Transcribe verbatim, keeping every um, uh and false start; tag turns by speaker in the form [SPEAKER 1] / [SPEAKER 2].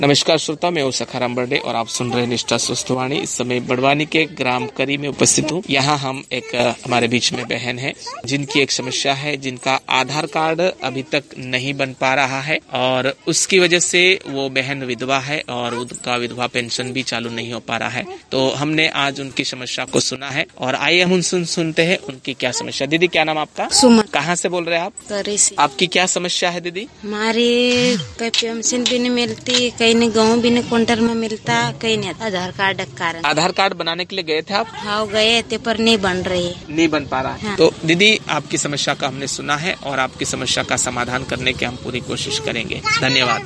[SPEAKER 1] नमस्कार श्रोता, मैं हूं सखाराम बर्डे और आप सुन रहे निष्ठा स्वस्थवाणी। इस समय बड़वानी के ग्राम करी में उपस्थित हूं। यहाँ हम एक हमारे बीच में बहन है जिनकी एक समस्या है, जिनका आधार कार्ड अभी तक नहीं बन पा रहा है और उसकी वजह से वो बहन विधवा है और उनका विधवा पेंशन भी चालू नहीं हो पा रहा है। तो हमने आज उनकी समस्या को सुना है और आइए हम सुन सुनते हैं उनकी क्या समस्या। दीदी, क्या नाम आपका?
[SPEAKER 2] सुमन।
[SPEAKER 1] कहाँ से बोल रहे हैं आप?
[SPEAKER 2] करी से।
[SPEAKER 1] आपकी क्या समस्या है दीदी?
[SPEAKER 2] हमारी कहीं पेंशन भी नहीं मिलती, कहीं नहीं गेहूँ भी नहीं क्विंटल में मिलता, कहीं नहीं। आधार कार्ड के कारण।
[SPEAKER 1] आधार कार्ड बनाने के लिए गए थे आप?
[SPEAKER 2] हाँ गए थे, पर नहीं बन रही,
[SPEAKER 1] नहीं बन पा रहा है।
[SPEAKER 2] हाँ।
[SPEAKER 1] तो दीदी, आपकी समस्या का हमने सुना है और आपकी समस्या का समाधान करने की हम पूरी कोशिश करेंगे। धन्यवाद।